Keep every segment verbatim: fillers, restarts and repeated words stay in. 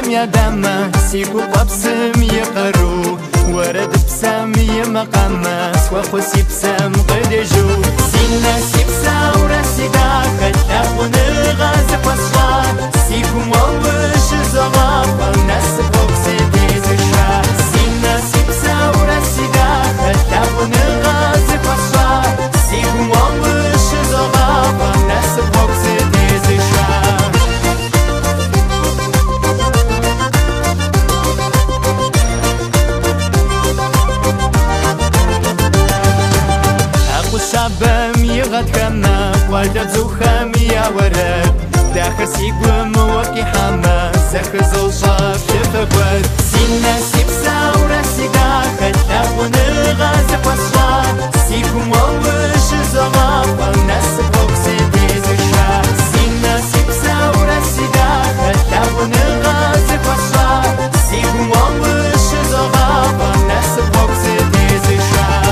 بسم يدما سيكو بسم يقرو ورد بسم يمقمس وخسي بسم قدجو سينا سيبسا ورسيدا خلق ونغاز قصلا سيكو موش زغافا ناس فوق سيدي زشا سينا سيبسا ورسيدا خلق ونغاز قصلا سيكو موش زغافا ناس فوق سيدي زشا شابم يغد كما والد زوخم يا ورد داخل سيقوم وكي حما سخزو شاف شفقود سينا سيبسا ورسي داخل تاخون الغاز قصلا سيقوم ووش زغافا ناس فوق سيدي زشا سينا سيبسا ورسي داخل تاخون الغاز قصلا سيقوم ووش زغافا ناس فوق سيدي زشا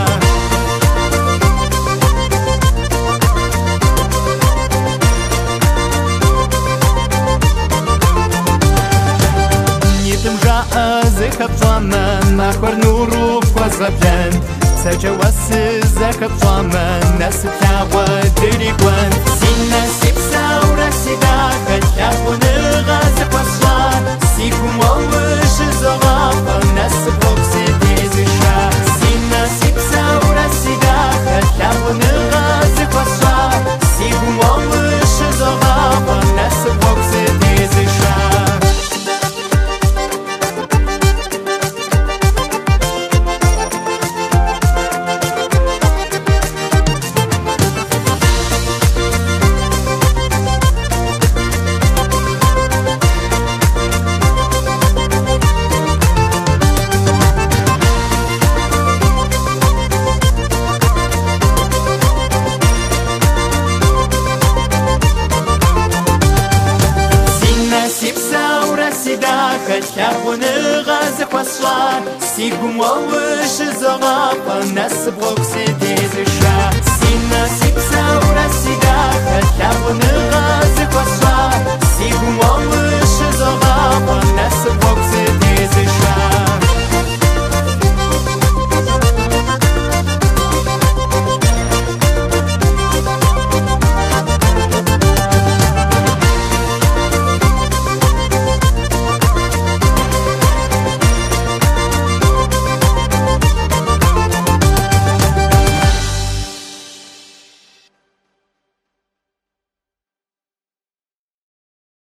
زخب طامن مخور نورو فوزبلن سجواس زخب طامن ناس تاوى دريقوان سينا سيبسا ورسي داخل تاخون الغاز قصلا سيكو موش زغافا ناس فوق سيدي زشا سينا سيبسا ورسي داخل تاخون الغاز قصلا سيكو موش زغافا ناس فوق سيدي زشا تاخون الغاز قصلا سيقوم ووش زغافا ناس بغوك